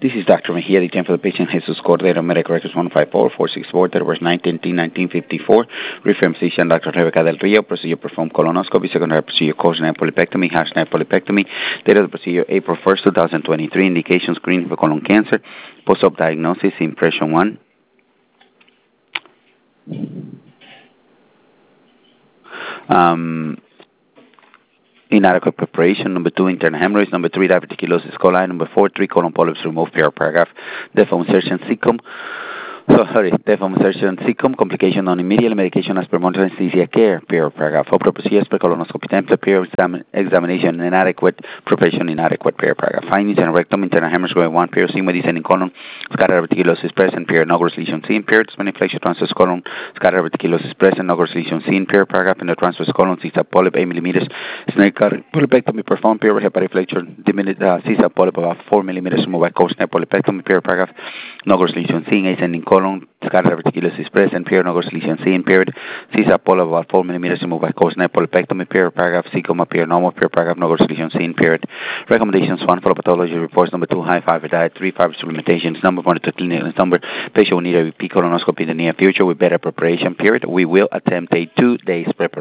This is Dr. Mejia, the time for the patient Jesus Cordero, medical records 154464, that was 1954. Reference physician Dr. Rebecca Del Rio, procedure performed colonoscopy, secondary procedure coronary polypectomy, hashtag polypectomy. Date of the procedure April 1st, 2023. Indication screening for colon cancer. Post-op diagnosis, impression 1. Inadequate preparation. Number 2, internal hemorrhoids. Number 3, diverticulosis coli. Number 4, 3 colon polyps removed per paragraph. Deform insertion cecum. Deform insertion cecum. Complication on immediate medication as per monitor anesthesia care. Per paragraph. Opera procedures per colonoscopy template. Per examination inadequate. Preparation inadequate. Per paragraph. Findings and rectum. Internal hemorrhage grade 1. Per sigma descending colon. Scatter diverticulosis present. Per innocuous lesion seen. Per spinning flexure transverse colon. Scatter diverticulosis present. Innocuous lesion seen. Per paragraph in the transverse colon. CISA polyp 8 millimeters. Snake polypectomy performed. Per hepatic flexure. Diminished CISA polyp about 4 millimeters. Removed by cold-snap polypectomy. Per paragraph. Innocuous lesion seen. Ascending colon. Scatter diverticulosis present. Per innocuous lesion seen. Period. CISA polyp about 4 millimeters. Removed by cold-snap polypectomy. Per paragraph. Cecum appear normal. Per paragraph. Innocuous lesion seen. Period. Recommendations: 1, follow pathology reports. Number 2, high fiber diet. 3, fiber supplementations. Number 1, to clinical number. Patient will need a repeat colonoscopy in the near future with better preparation. Period. We will attempt a 2 days preparation.